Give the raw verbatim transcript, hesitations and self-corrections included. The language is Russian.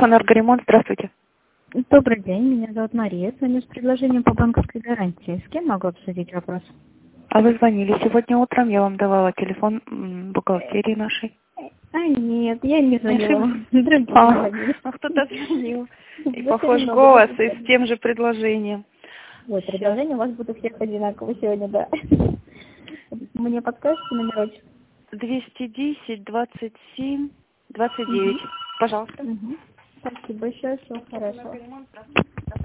«Энергоремонт». Здравствуйте. Добрый день, меня зовут Мария. Звоню с предложением по банковской гарантии. С кем могу обсудить вопрос? А вы звонили сегодня утром, я вам давала телефон м, бухгалтерии нашей. А нет, я не звонила. Другие А, звонили. а кто-то звонил. И Да, похож много голос, и очень. с тем же предложением. Вот, Сейчас. предложения у вас будут у всех одинаковые сегодня, да. Мне подскажете номерочек? двести десять двадцать семь двадцать девять. Угу. Пожалуйста. Угу. Спасибо большое, всего хорошего. «Энергоремонт», здравствуйте.